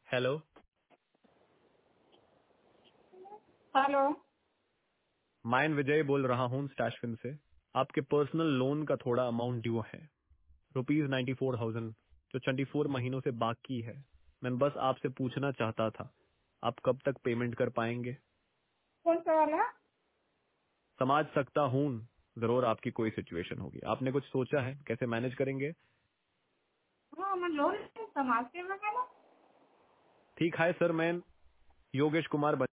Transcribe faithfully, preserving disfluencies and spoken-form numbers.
Hello. Hello. मैं विजय बोल रहा हूँ स्टैशफिन से। आपके पर्सनल लोन का थोड़ा अमाउंट ड्यू है, रुपीज नाइन्टी फोर थाउजेंड, जो ट्वेंटी फोर महीनों से बाकी है। मैं बस आपसे पूछना चाहता था, आप कब तक पेमेंट कर पाएंगे? कौन सा वाला? समझ सकता हूँ, जरूर आपकी कोई सिचुएशन होगी। आपने कुछ सोचा है कैसे मैनेज करेंगे? हाँ, मैं लोन समाज सेवा का ना। ठीक है सर, मैं योगेश कुमार